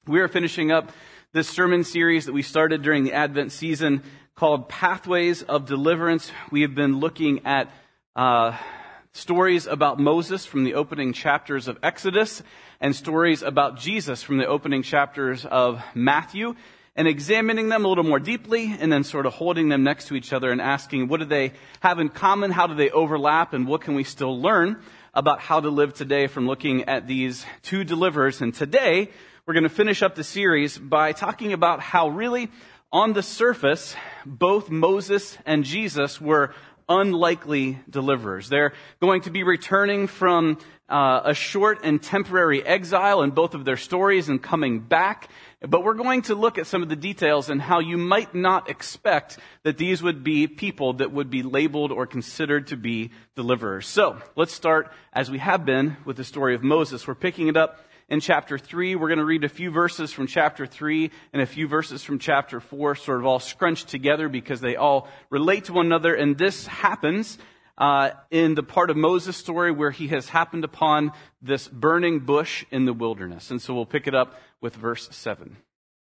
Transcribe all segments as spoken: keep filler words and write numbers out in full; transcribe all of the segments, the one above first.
We are finishing up this sermon series that we started during the Advent season called Pathways of Deliverance. We have been looking at uh, stories about Moses from the opening chapters of Exodus and stories about Jesus from the opening chapters of Matthew, and examining them a little more deeply and then sort of holding them next to each other and asking, what do they have in common? How do they overlap? And what can we still learn about how to live today from looking at these two deliverers? And today, we're going to finish up the series by talking about how really, on the surface, both Moses and Jesus were unlikely deliverers. They're going to be returning from uh, a short and temporary exile in both of their stories and coming back. But we're going to look at some of the details and how you might not expect that these would be people that would be labeled or considered to be deliverers. So let's start, as we have been, with the story of Moses. We're picking it up in chapter three. We're going to read a few verses from chapter three and a few verses from chapter four, sort of all scrunched together because they all relate to one another. And this happens uh, in the part of Moses' story where he has happened upon this burning bush in the wilderness. And so we'll pick it up with verse seven.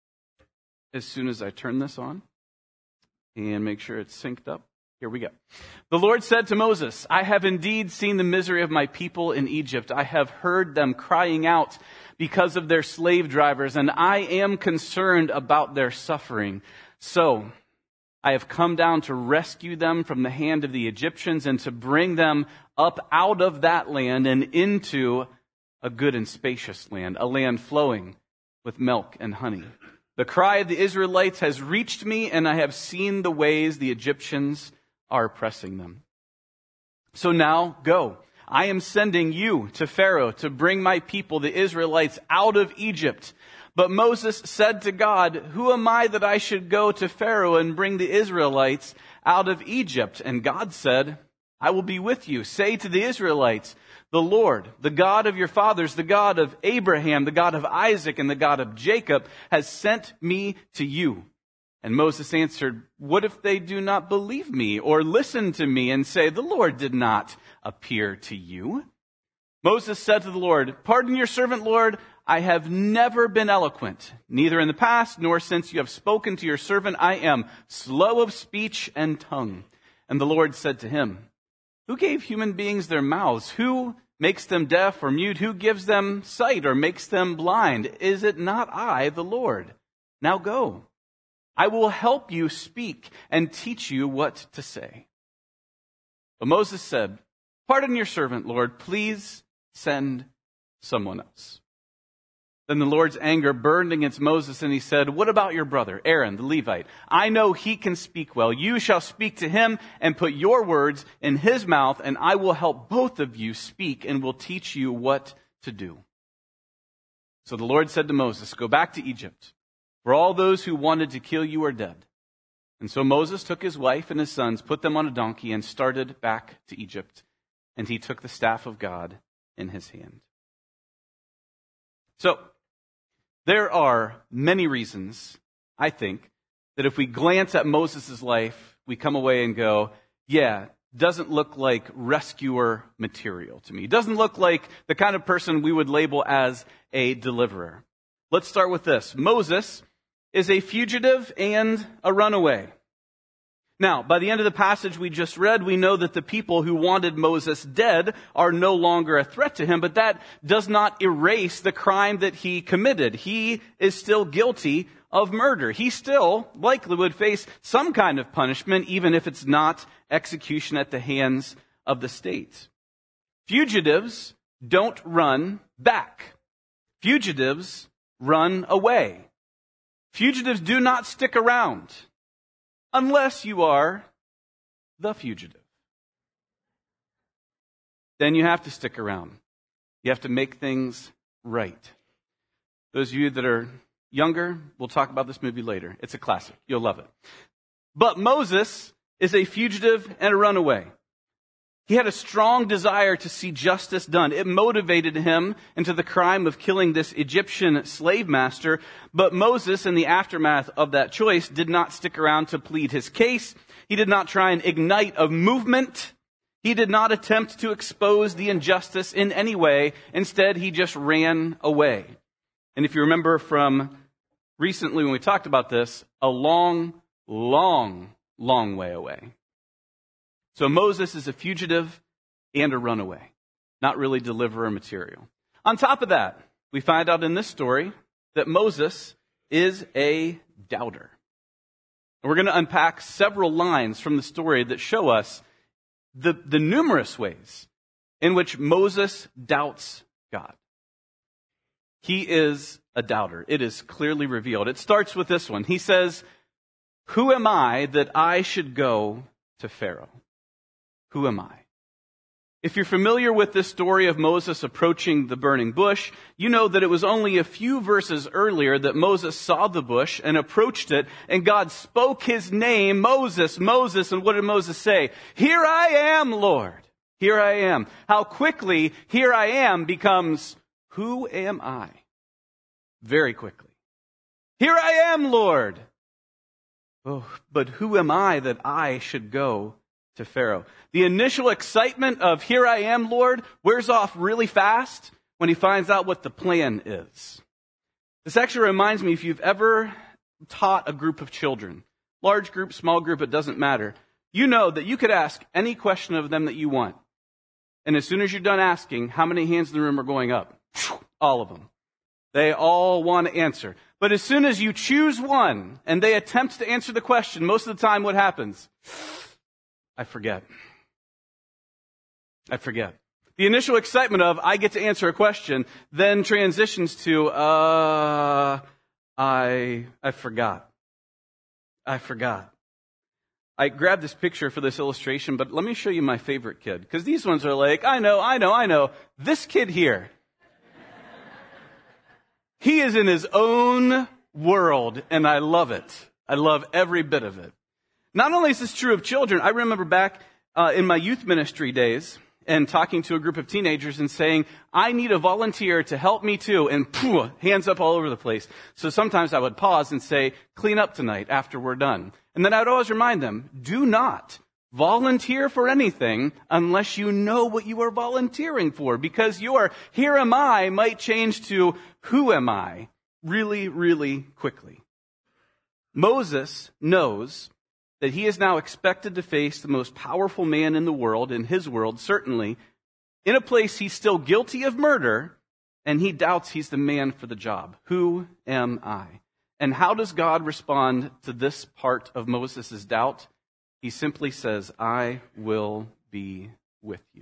As soon as I turn this on and make sure it's synced up. Here we go. The Lord said to Moses, I have indeed seen the misery of my people in Egypt. I have heard them crying out because of their slave drivers, and I am concerned about their suffering. So I have come down to rescue them from the hand of the Egyptians and to bring them up out of that land and into a good and spacious land, a land flowing with milk and honey. The cry of the Israelites has reached me, and I have seen the ways the Egyptians are oppressing them. So now go. I am sending you to Pharaoh to bring my people, the Israelites, out of Egypt. But Moses said to God, who am I that I should go to Pharaoh and bring the Israelites out of Egypt? And God said, I will be with you. Say to the Israelites, the Lord, the God of your fathers, the God of Abraham, the God of Isaac, and the God of Jacob, has sent me to you. And Moses answered, what if they do not believe me or listen to me and say, the Lord did not appear to you? Moses said to the Lord, pardon your servant, Lord. I have never been eloquent, neither in the past nor since you have spoken to your servant. I am slow of speech and tongue. And the Lord said to him, who gave human beings their mouths? Who makes them deaf or mute? Who gives them sight or makes them blind? Is it not I, the Lord? Now go. I will help you speak and teach you what to say. But Moses said, pardon your servant, Lord. Please send someone else. Then the Lord's anger burned against Moses, and he said, what about your brother, Aaron, the Levite? I know he can speak well. You shall speak to him and put your words in his mouth, and I will help both of you speak and will teach you what to do. So the Lord said to Moses, go back to Egypt, for all those who wanted to kill you are dead. And so Moses took his wife and his sons, put them on a donkey, and started back to Egypt. And he took the staff of God in his hand. So, there are many reasons, I think, that if we glance at Moses' life, we come away and go, yeah, doesn't look like rescuer material to me. Doesn't look like the kind of person we would label as a deliverer. Let's start with this. Moses is a fugitive and a runaway. Now, by the end of the passage we just read, we know that the people who wanted Moses dead are no longer a threat to him, but that does not erase the crime that he committed. He is still guilty of murder. He still likely would face some kind of punishment, even if it's not execution at the hands of the state. Fugitives don't run back. Fugitives run away. Fugitives do not stick around. Unless you are the fugitive. Then you have to stick around. You have to make things right. Those of you that are younger, we'll talk about this movie later. It's a classic. You'll love it. But Moses is a fugitive and a runaway. He had a strong desire to see justice done. It motivated him into the crime of killing this Egyptian slave master. But Moses, in the aftermath of that choice, did not stick around to plead his case. He did not try and ignite a movement. He did not attempt to expose the injustice in any way. Instead, he just ran away. And if you remember from recently when we talked about this, a long, long, long way away. So Moses is a fugitive and a runaway, not really deliverer material. On top of that, we find out in this story that Moses is a doubter. And we're going to unpack several lines from the story that show us the, the numerous ways in which Moses doubts God. He is a doubter. It is clearly revealed. It starts with this one. He says, "Who am I that I should go to Pharaoh? Who am I?" If you're familiar with this story of Moses approaching the burning bush, you know that it was only a few verses earlier that Moses saw the bush and approached it, and God spoke his name, Moses, Moses, and what did Moses say? "Here I am, Lord. Here I am." How quickly "here I am" becomes "who am I?" Very quickly. "Here I am, Lord." Oh, but who am I that I should go to Pharaoh? The initial excitement of "here I am, Lord" wears off really fast when he finds out what the plan is. This actually reminds me, if you've ever taught a group of children, large group, small group, it doesn't matter. You know that you could ask any question of them that you want. And as soon as you're done asking, how many hands in the room are going up? All of them. They all want to answer. But as soon as you choose one and they attempt to answer the question, most of the time what happens? I forget. I forget. The initial excitement of "I get to answer a question" then transitions to, uh, I, I forgot. I forgot. I grabbed this picture for this illustration, but let me show you my favorite kid. Because these ones are like, I know, I know, I know. This kid here. He is in his own world, and I love it. I love every bit of it. Not only is this true of children, I remember back uh, in my youth ministry days and talking to a group of teenagers and saying, "I need a volunteer to help me too," and poof, hands up all over the place. So sometimes I would pause and say, "Clean up tonight after we're done." And then I would always remind them, do not volunteer for anything unless you know what you are volunteering for, because your "here am I" might change to "who am I" really, really quickly. Moses knows that he is now expected to face the most powerful man in the world, in his world certainly, in a place he's still guilty of murder, and he doubts he's the man for the job. Who am I? And how does God respond to this part of Moses' doubt? He simply says, "I will be with you."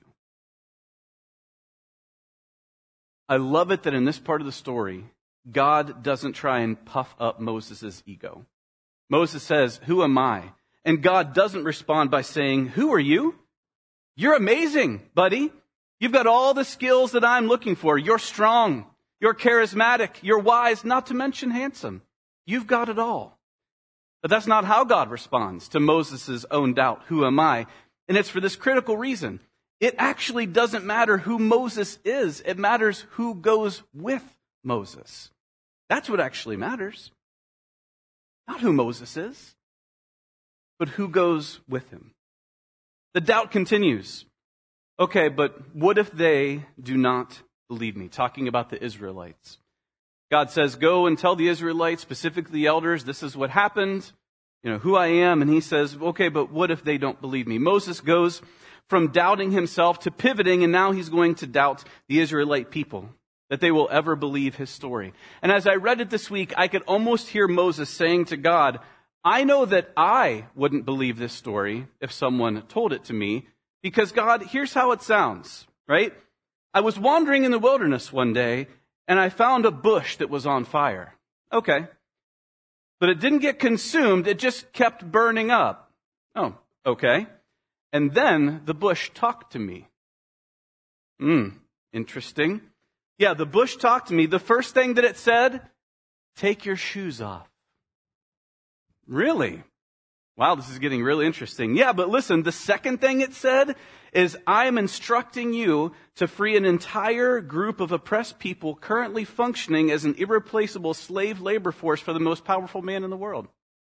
I love it that in this part of the story, God doesn't try and puff up Moses' ego. Moses says, "Who am I?" And God doesn't respond by saying, "Who are you? You're amazing, buddy. You've got all the skills that I'm looking for. You're strong. You're charismatic. You're wise, not to mention handsome. You've got it all." But that's not how God responds to Moses' own doubt. Who am I? And it's for this critical reason. It actually doesn't matter who Moses is. It matters who goes with Moses. That's what actually matters. Not who Moses is, but who goes with him. The doubt continues. Okay, but what if they do not believe me? Talking about the Israelites. God says, "Go and tell the Israelites, specifically the elders, this is what happened, you know, who I am." And he says, okay, but what if they don't believe me? Moses goes from doubting himself to pivoting, and now he's going to doubt the Israelite people, that they will ever believe his story. And as I read it this week, I could almost hear Moses saying to God, "I know that I wouldn't believe this story if someone told it to me, because God, here's how it sounds, right? I was wandering in the wilderness one day, and I found a bush that was on fire." Okay. But it didn't get consumed, it just kept burning up. Oh, okay. And then the bush talked to me. Hmm, interesting. Yeah, the bush talked to me. The first thing that it said, "Take your shoes off." Really? Wow, this is getting really interesting. Yeah, but listen, the second thing it said is, "I am instructing you to free an entire group of oppressed people currently functioning as an irreplaceable slave labor force for the most powerful man in the world."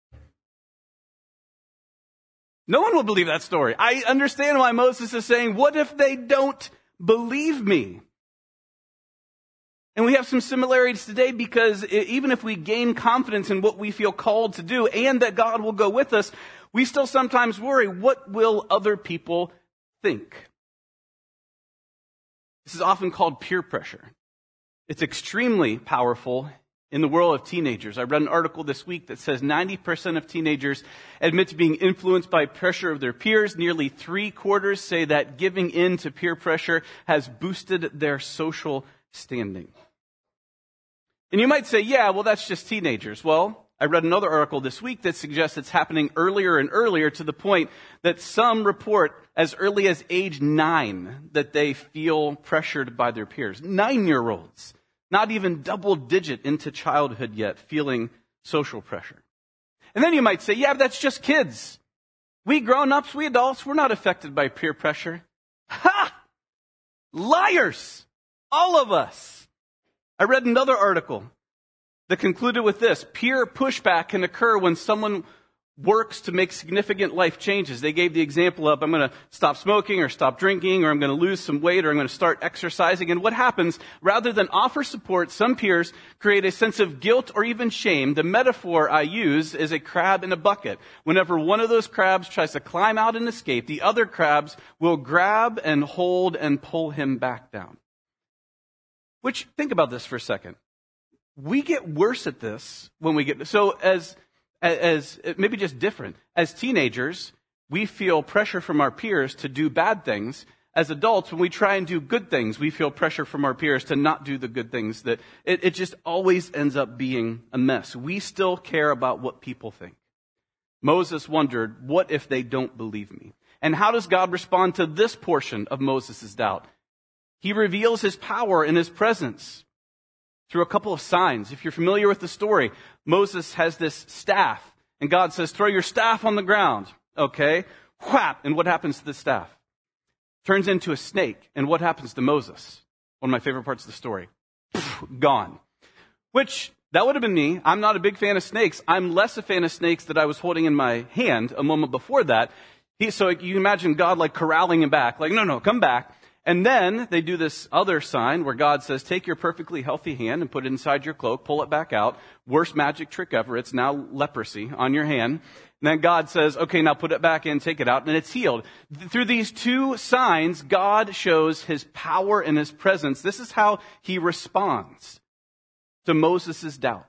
No one will believe that story. I understand why Moses is saying, what if they don't believe me? And we have some similarities today because even if we gain confidence in what we feel called to do and that God will go with us, we still sometimes worry, what will other people think? This is often called peer pressure. It's extremely powerful in the world of teenagers. I read an article this week that says ninety percent of teenagers admit to being influenced by pressure of their peers. Nearly three quarters say that giving in to peer pressure has boosted their social standing. And you might say, yeah, well, that's just teenagers. Well, I read another article this week that suggests it's happening earlier and earlier to the point that some report as early as age nine that they feel pressured by their peers. Nine-year-olds, not even double-digit into childhood yet, feeling social pressure. And then you might say, yeah, but that's just kids. We grown-ups, we adults, we're not affected by peer pressure. Ha! Liars! All of us. I read another article that concluded with this. Peer pushback can occur when someone works to make significant life changes. They gave the example of, I'm going to stop smoking or stop drinking, or I'm going to lose some weight, or I'm going to start exercising. And what happens, rather than offer support, some peers create a sense of guilt or even shame. The metaphor I use is a crab in a bucket. Whenever one of those crabs tries to climb out and escape, the other crabs will grab and hold and pull him back down. Which, think about this for a second. We get worse at this when we get, so as, as, maybe just different. As teenagers, we feel pressure from our peers to do bad things. As adults, when we try and do good things, we feel pressure from our peers to not do the good things. That it, it just always ends up being a mess. We still care about what people think. Moses wondered, what if they don't believe me? And how does God respond to this portion of Moses' doubt? He reveals his power and his presence through a couple of signs. If you're familiar with the story, Moses has this staff, and God says, throw your staff on the ground. Okay, whap, and what happens to the staff? Turns into a snake, and what happens to Moses? One of my favorite parts of the story. Gone. Which, that would have been me. I'm not a big fan of snakes. I'm less a fan of snakes that I was holding in my hand a moment before that. He, so you can imagine God like corralling him back, like, no, no, come back. And then they do this other sign where God says, take your perfectly healthy hand and put it inside your cloak, pull it back out. Worst magic trick ever. It's now leprosy on your hand. And then God says, okay, now put it back in, take it out, and it's healed. Through these two signs, God shows his power and his presence. This is how he responds to Moses' doubt.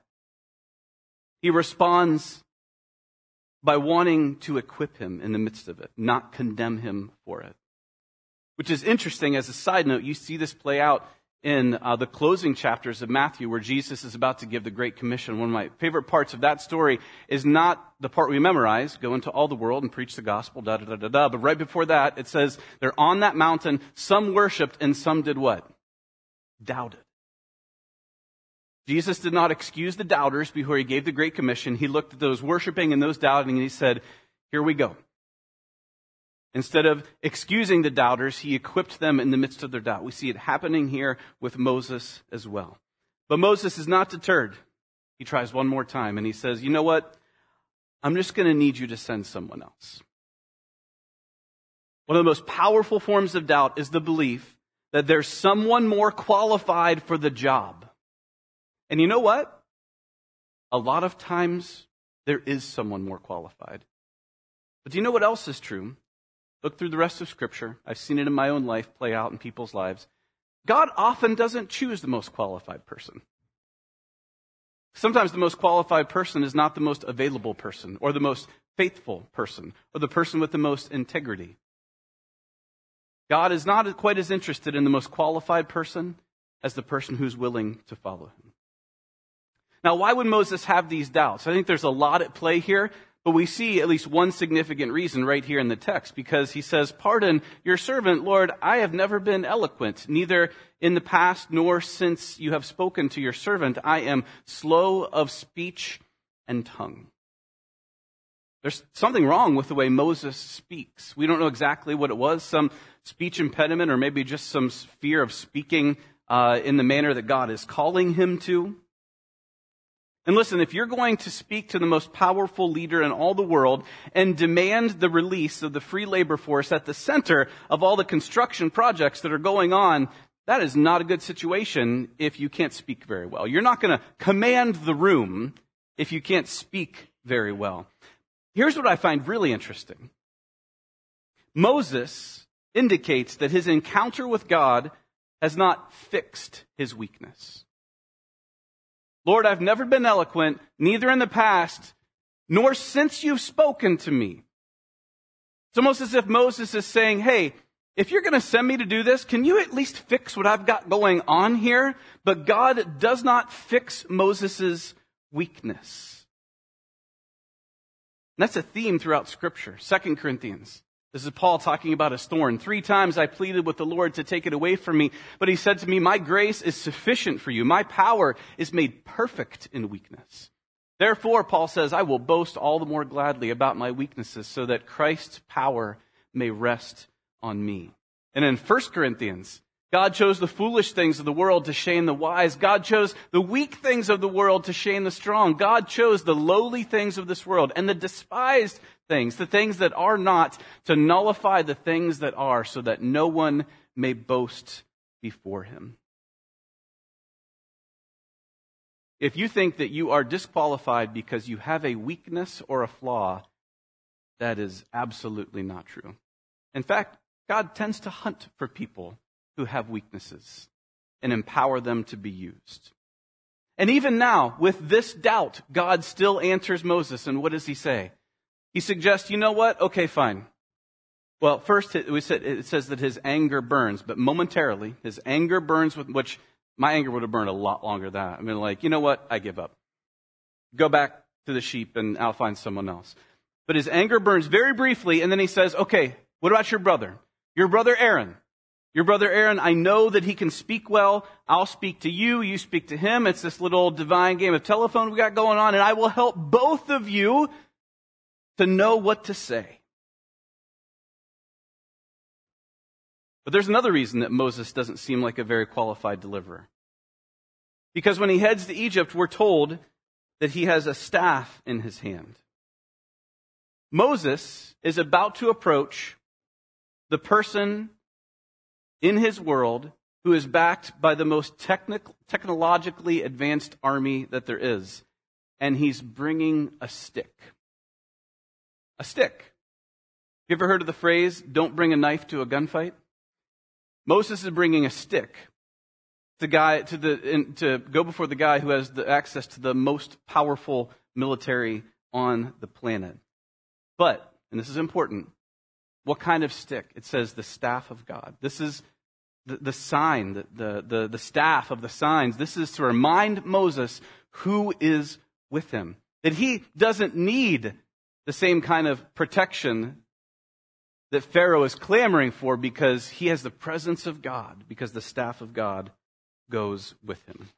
He responds by wanting to equip him in the midst of it, not condemn him for it. Which is interesting. As a side note, you see this play out in uh, the closing chapters of Matthew where Jesus is about to give the Great Commission. One of my favorite parts of that story is not the part we memorize, go into all the world and preach the gospel, da da da da da. But right before that, it says they're on that mountain. Some worshiped and some did what? Doubted. Jesus did not excuse the doubters before he gave the Great Commission. He looked at those worshiping and those doubting and he said, here we go. Instead of excusing the doubters, he equipped them in the midst of their doubt. We see it happening here with Moses as well. But Moses is not deterred. He tries one more time and he says, you know what? I'm just going to need you to send someone else. One of the most powerful forms of doubt is the belief that there's someone more qualified for the job. And you know what? A lot of times there is someone more qualified. But do you know what else is true? Look through the rest of Scripture. I've seen it in my own life play out in people's lives. God often doesn't choose the most qualified person. Sometimes the most qualified person is not the most available person, or the most faithful person, or the person with the most integrity. God is not quite as interested in the most qualified person as the person who's willing to follow him. Now, why would Moses have these doubts? I think there's a lot at play here. But we see at least one significant reason right here in the text, because he says, pardon your servant, Lord, I have never been eloquent, neither in the past nor since you have spoken to your servant. I am slow of speech and tongue. There's something wrong with the way Moses speaks. We don't know exactly what it was, some speech impediment or maybe just some fear of speaking uh, in the manner that God is calling him to. And listen, if you're going to speak to the most powerful leader in all the world and demand the release of the free labor force at the center of all the construction projects that are going on, that is not a good situation if you can't speak very well. You're not going to command the room if you can't speak very well. Here's what I find really interesting. Moses indicates that his encounter with God has not fixed his weakness. Lord, I've never been eloquent, neither in the past, nor since you've spoken to me. It's almost as if Moses is saying, hey, if you're going to send me to do this, can you at least fix what I've got going on here? But God does not fix Moses' weakness. And that's a theme throughout Scripture. Second Corinthians. This is Paul talking about his thorn. Three times I pleaded with the Lord to take it away from me, but he said to me, my grace is sufficient for you. My power is made perfect in weakness. Therefore, Paul says, I will boast all the more gladly about my weaknesses so that Christ's power may rest on me. And in First Corinthians, God chose the foolish things of the world to shame the wise. God chose the weak things of the world to shame the strong. God chose the lowly things of this world and the despised things, the things that are not, to nullify the things that are, so that no one may boast before him. If you think that you are disqualified because you have a weakness or a flaw, that is absolutely not true. In fact, God tends to hunt for people who have weaknesses and empower them to be used. And even now, with this doubt, God still answers Moses. And what does he say? He suggests, you know what? Okay, fine. Well, first it, we said, it says that his anger burns, but momentarily, his anger burns, with which my anger would have burned a lot longer than that. I mean, like, you know what? I give up. Go back to the sheep and I'll find someone else. But his anger burns very briefly, and then he says, okay, what about your brother? Your brother Aaron. Your brother Aaron, I know that he can speak well. I'll speak to you. You speak to him. It's this little divine game of telephone we got going on, and I will help both of you to know what to say. But there's another reason that Moses doesn't seem like a very qualified deliverer. Because when he heads to Egypt, we're told that he has a staff in his hand. Moses is about to approach the person in his world who is backed by the most technic- technologically advanced army that there is. And he's bringing a stick. A stick. You ever heard of the phrase, don't bring a knife to a gunfight? Moses is bringing a stick to, guy, to, the, in, to go before the guy who has the access to the most powerful military on the planet. But, and this is important, what kind of stick? It says the staff of God. This is the, the sign, the, the, the, the staff of the signs. This is to remind Moses who is with him. That he doesn't need the same kind of protection that Pharaoh is clamoring for because he has the presence of God, because the staff of God goes with him.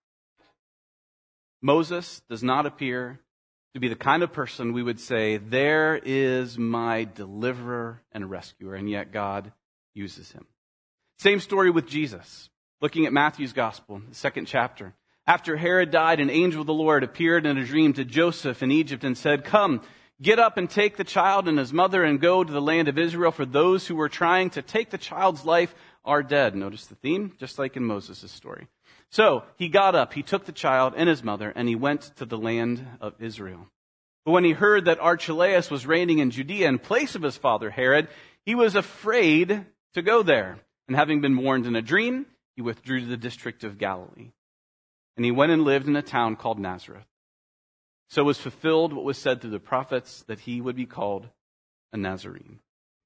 Moses does not appear to be the kind of person we would say, there is my deliverer and rescuer, and yet God uses him. Same story with Jesus. Looking at Matthew's gospel, the second chapter. After Herod died, an angel of the Lord appeared in a dream to Joseph in Egypt and said, come, get up and take the child and his mother and go to the land of Israel, for those who were trying to take the child's life are dead. Notice the theme, just like in Moses' story. So he got up, he took the child and his mother, and he went to the land of Israel. But when he heard that Archelaus was reigning in Judea in place of his father Herod, he was afraid to go there. And having been warned in a dream, he withdrew to the district of Galilee. And he went and lived in a town called Nazareth. So was fulfilled what was said through the prophets, that he would be called a Nazarene.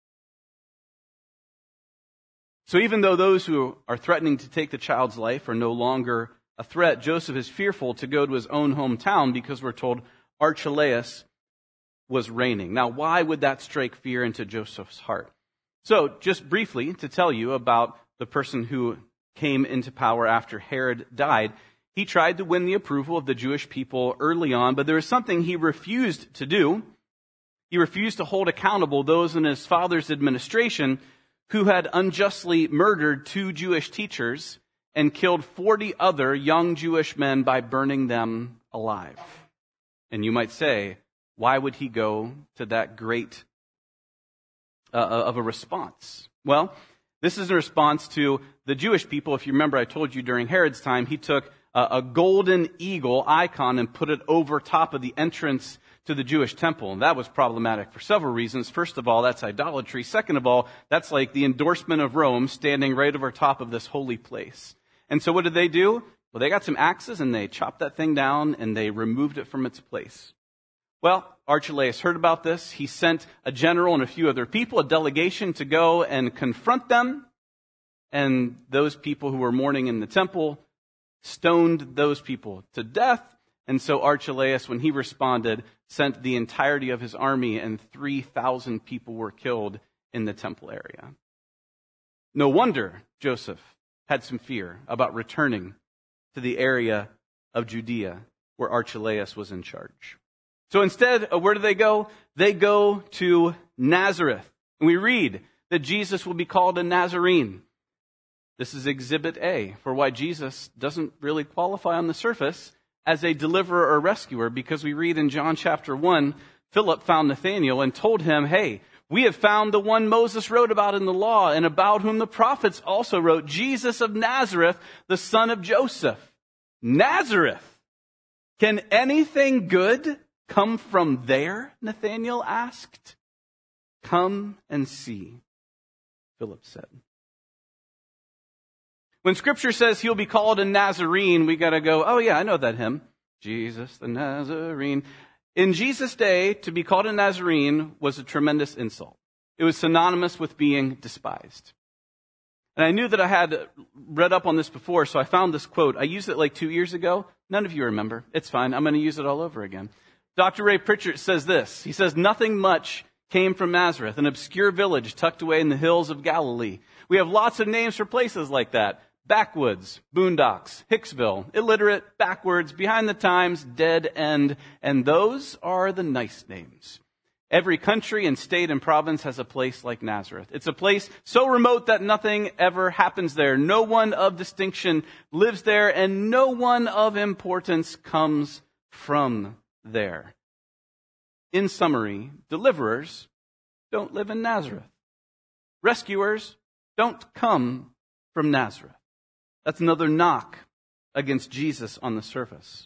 So even though those who are threatening to take the child's life are no longer a threat, Joseph is fearful to go to his own hometown because we're told Archelaus was reigning. Now, why would that strike fear into Joseph's heart? So, just briefly to tell you about the person who came into power after Herod died, he tried to win the approval of the Jewish people early on, but there was something he refused to do. He refused to hold accountable those in his father's administration who had unjustly murdered two Jewish teachers and killed forty other young Jewish men by burning them alive. And you might say, why would he go to that great uh, of a response? Well, This is in response to the Jewish people. If you remember, I told you during Herod's time, he took a, a golden eagle icon and put it over top of the entrance to the Jewish temple. And that was problematic for several reasons. First of all, that's idolatry. Second of all, that's like the endorsement of Rome standing right over top of this holy place. And so what did they do? Well, they got some axes and they chopped that thing down and they removed it from its place. Well, Archelaus heard about this. He sent a general and a few other people, a delegation, to go and confront them. And those people who were mourning in the temple stoned those people to death. And so Archelaus, when he responded, sent the entirety of his army, and three thousand people were killed in the temple area. No wonder Joseph had some fear about returning to the area of Judea where Archelaus was in charge. So instead, where do they go? They go to Nazareth. And we read that Jesus will be called a Nazarene. This is exhibit A for why Jesus doesn't really qualify on the surface as a deliverer or rescuer, because we read in John chapter one, Philip found Nathanael and told him, hey, we have found the one Moses wrote about in the law and about whom the prophets also wrote, Jesus of Nazareth, the son of Joseph. Nazareth. Can anything good come from there? Nathanael asked. Come and see, Philip said. When Scripture says he'll be called a Nazarene, we got to go, oh yeah, I know that hymn. Jesus the Nazarene. In Jesus' day, to be called a Nazarene was a tremendous insult. It was synonymous with being despised. And I knew that I had read up on this before, so I found this quote. I used it like two years ago. None of you remember. It's fine. I'm going to use it all over again. Doctor Ray Pritchard says this. He says, nothing much came from Nazareth, an obscure village tucked away in the hills of Galilee. We have lots of names for places like that. Backwoods, Boondocks, Hicksville, illiterate, backwards, behind the times, dead end, and those are the nice names. Every country and state and province has a place like Nazareth. It's a place so remote that nothing ever happens there. No one of distinction lives there, and no one of importance comes from there. In summary, deliverers don't live in Nazareth. Rescuers don't come from Nazareth. That's another knock against Jesus on the surface.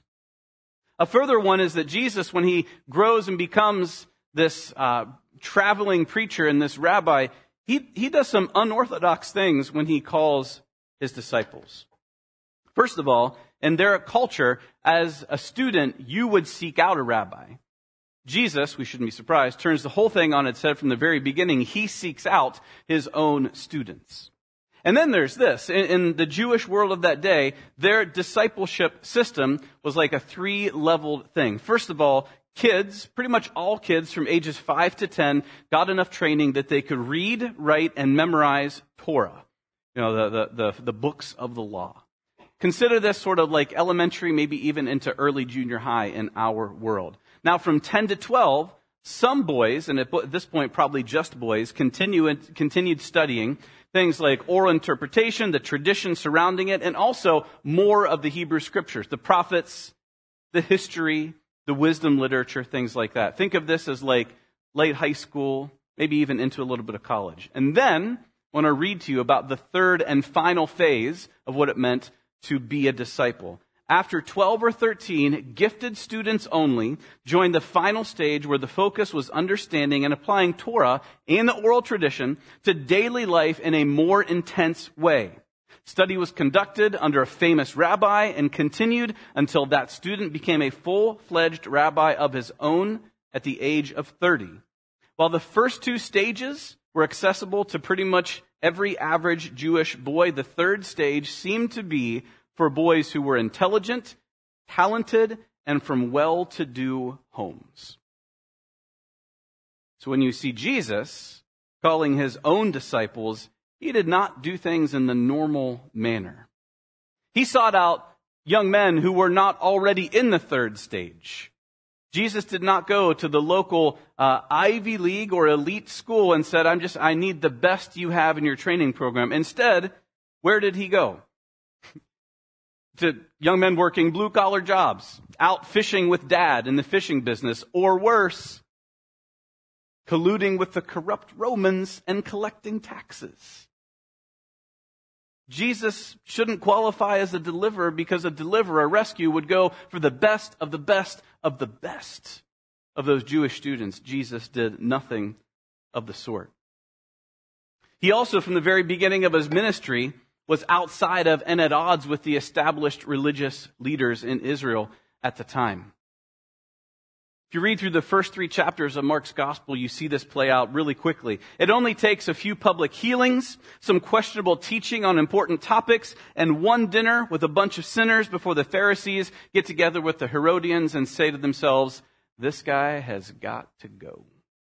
A further one is that Jesus, when he grows and becomes this uh, traveling preacher and this rabbi, he, he does some unorthodox things when he calls his disciples. First of all, in their culture, as a student, you would seek out a rabbi. Jesus, we shouldn't be surprised, turns the whole thing on its head from the very beginning. He seeks out his own students. And then there's this. In, in the Jewish world of that day, their discipleship system was like a three-leveled thing. First of all, kids, pretty much all kids from ages five to ten, got enough training that they could read, write, and memorize Torah. You know, the, the, the, the books of the law. Consider this sort of like elementary, maybe even into early junior high in our world. Now, from ten to twelve, some boys, and at this point probably just boys, continue, continued studying things like oral interpretation, the tradition surrounding it, and also more of the Hebrew Scriptures, the prophets, the history, the wisdom literature, things like that. Think of this as like late high school, maybe even into a little bit of college. And then I want to read to you about the third and final phase of what it meant to be a disciple. After twelve or thirteen, gifted students only joined the final stage where the focus was understanding and applying Torah and the oral tradition to daily life in a more intense way. Study was conducted under a famous rabbi and continued until that student became a full-fledged rabbi of his own at the age of thirty. While the first two stages were accessible to pretty much every average Jewish boy, the third stage seemed to be for boys who were intelligent, talented, and from well-to-do homes. So when you see Jesus calling his own disciples, he did not do things in the normal manner. He sought out young men who were not already in the third stage. Jesus did not go to the local uh, Ivy League or elite school and said, I'm just, I need the best you have in your training program. Instead, where did he go? To young men working blue-collar jobs, out fishing with dad in the fishing business, or worse, colluding with the corrupt Romans and collecting taxes. Jesus shouldn't qualify as a deliverer because a deliverer, a rescue, would go for the best of the best of the best of those Jewish students. Jesus did nothing of the sort. He also, from the very beginning of his ministry, was outside of and at odds with the established religious leaders in Israel at the time. If you read through the first three chapters of Mark's gospel, you see this play out really quickly. It only takes a few public healings, some questionable teaching on important topics, and one dinner with a bunch of sinners before the Pharisees get together with the Herodians and say to themselves, "This guy has got to go."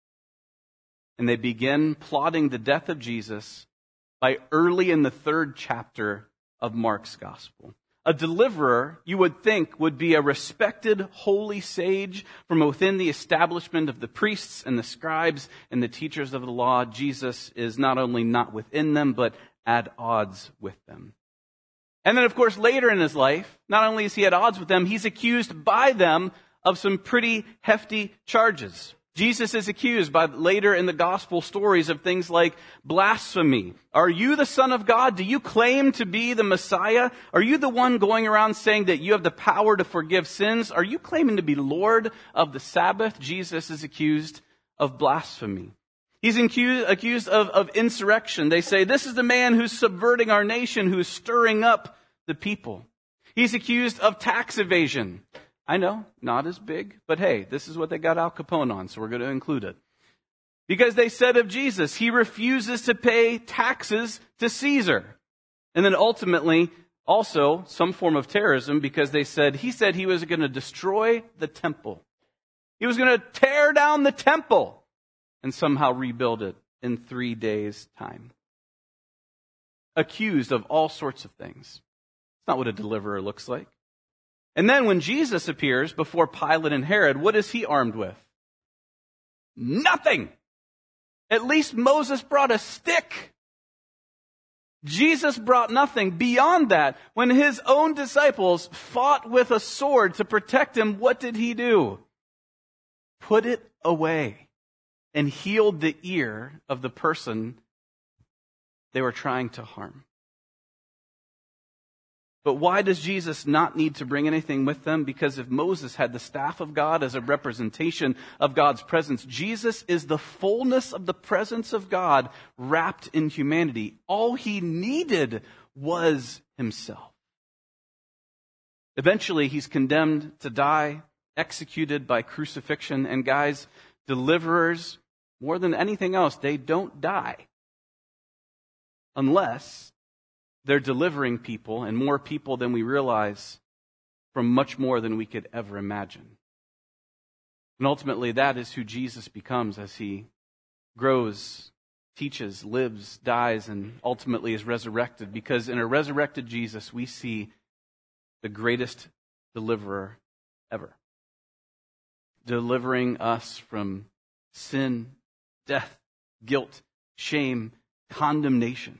And they begin plotting the death of Jesus by early in the third chapter of Mark's gospel. A deliverer, you would think, would be a respected holy sage from within the establishment of the priests and the scribes and the teachers of the law. Jesus is not only not within them, but at odds with them. And then, of course, later in his life, not only is he at odds with them, he's accused by them of some pretty hefty charges. Jesus is accused by later in the gospel stories of things like blasphemy. Are you the Son of God? Do you claim to be the Messiah? Are you the one going around saying that you have the power to forgive sins? Are you claiming to be Lord of the Sabbath? Jesus is accused of blasphemy. He's accused, accused of, of insurrection. They say, this is the man who's subverting our nation, who's stirring up the people. He's accused of tax evasion. I know, not as big, but hey, this is what they got Al Capone on, so we're going to include it. Because they said of Jesus, he refuses to pay taxes to Caesar. And then ultimately, also some form of terrorism, because they said, he said he was going to destroy the temple. He was going to tear down the temple and somehow rebuild it in three days' time. Accused of all sorts of things. It's not what a deliverer looks like. And then when Jesus appears before Pilate and Herod, what is he armed with? Nothing. At least Moses brought a stick. Jesus brought nothing. Beyond that, when his own disciples fought with a sword to protect him, what did he do? Put it away and healed the ear of the person they were trying to harm. But why does Jesus not need to bring anything with them? Because if Moses had the staff of God as a representation of God's presence, Jesus is the fullness of the presence of God wrapped in humanity. All he needed was himself. Eventually, he's condemned to die, executed by crucifixion. And guys, deliverers, more than anything else, they don't die. Unless they're delivering people, and more people than we realize, from much more than we could ever imagine. And ultimately, that is who Jesus becomes as he grows, teaches, lives, dies, and ultimately is resurrected. Because in a resurrected Jesus, we see the greatest deliverer ever. Delivering us from sin, death, guilt, shame, condemnation.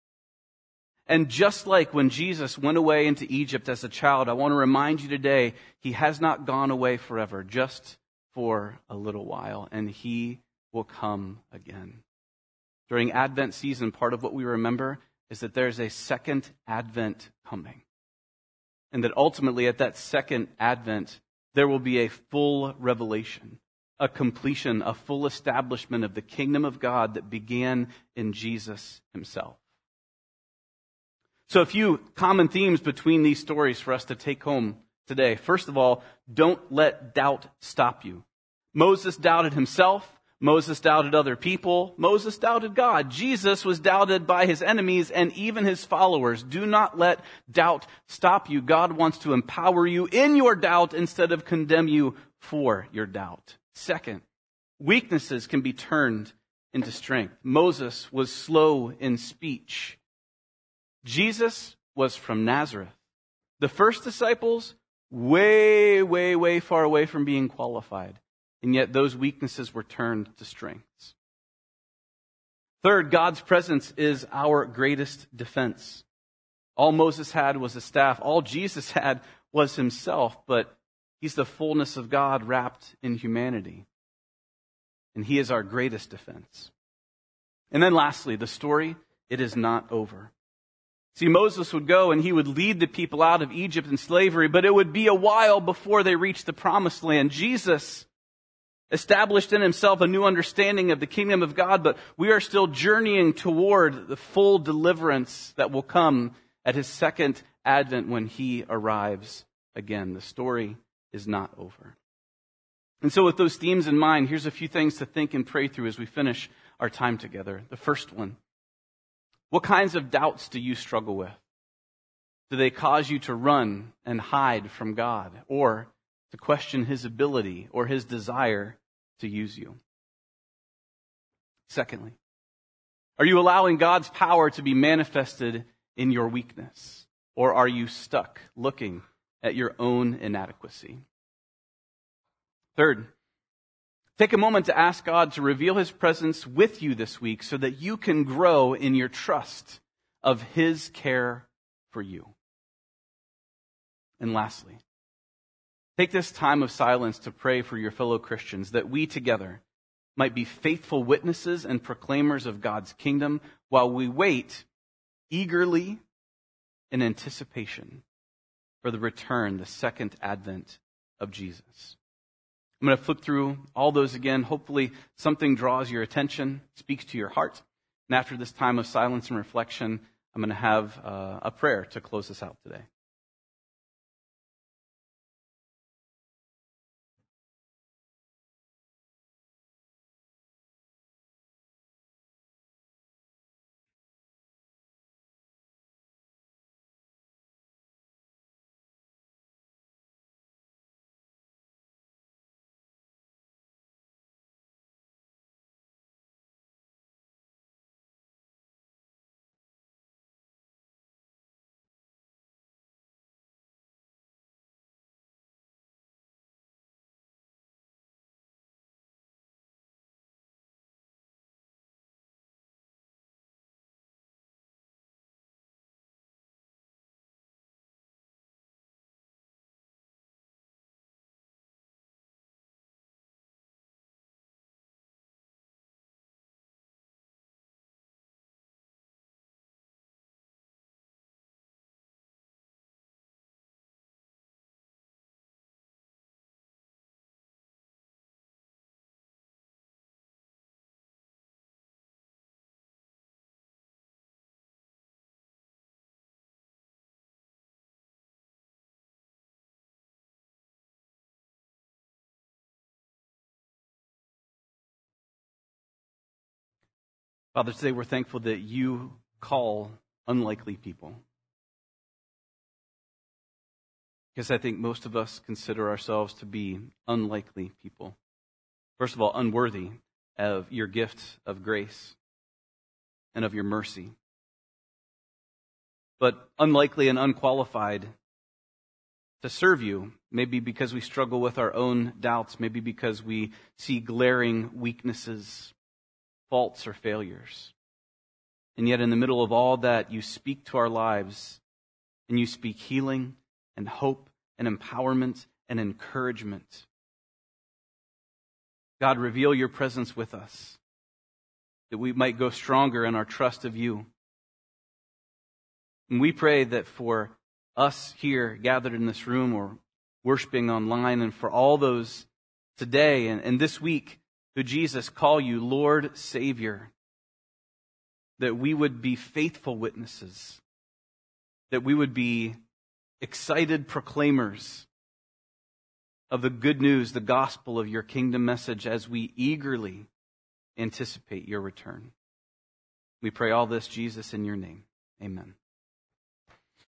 And just like when Jesus went away into Egypt as a child, I want to remind you today, he has not gone away forever, just for a little while, and he will come again. During Advent season, part of what we remember is that there's a second Advent coming. And that ultimately at that second Advent, there will be a full revelation, a completion, a full establishment of the kingdom of God that began in Jesus himself. So a few common themes between these stories for us to take home today. First of all, don't let doubt stop you. Moses doubted himself. Moses doubted other people. Moses doubted God. Jesus was doubted by his enemies and even his followers. Do not let doubt stop you. God wants to empower you in your doubt instead of condemn you for your doubt. Second, weaknesses can be turned into strength. Moses was slow in speech. Jesus was from Nazareth. The first disciples, way, way, way far away from being qualified. And yet those weaknesses were turned to strengths. Third, God's presence is our greatest defense. All Moses had was a staff. All Jesus had was himself, but he's the fullness of God wrapped in humanity. And he is our greatest defense. And then lastly, the story, it is not over. See, Moses would go and he would lead the people out of Egypt and slavery, but it would be a while before they reached the promised land. Jesus established in himself a new understanding of the kingdom of God, but we are still journeying toward the full deliverance that will come at his second advent when he arrives again. The story is not over. And so with those themes in mind, here's a few things to think and pray through as we finish our time together. The first one, what kinds of doubts do you struggle with? Do they cause you to run and hide from God, or to question his ability or his desire to use you? Secondly, are you allowing God's power to be manifested in your weakness, or are you stuck looking at your own inadequacy? Third, take a moment to ask God to reveal his presence with you this week so that you can grow in your trust of his care for you. And lastly, take this time of silence to pray for your fellow Christians, that we together might be faithful witnesses and proclaimers of God's kingdom while we wait eagerly in anticipation for the return, the second advent of Jesus. I'm going to flip through all those again. Hopefully something draws your attention, speaks to your heart. And after this time of silence and reflection, I'm going to have uh, a prayer to close us out today. Father, today we're thankful that you call unlikely people. Because I think most of us consider ourselves to be unlikely people. First of all, unworthy of your gift of grace and of your mercy. But unlikely and unqualified to serve you, maybe because we struggle with our own doubts, maybe because we see glaring weaknesses, faults, or failures. And yet in the middle of all that, you speak to our lives, and you speak healing and hope and empowerment and encouragement. God, reveal your presence with us, that we might go stronger in our trust of you. And we pray that for us here gathered in this room or worshiping online, and for all those today and, and this week who, Jesus, call you Lord, Savior, that we would be faithful witnesses, that we would be excited proclaimers of the good news, the gospel of your kingdom message, as we eagerly anticipate your return. We pray all this, Jesus, in your name. Amen.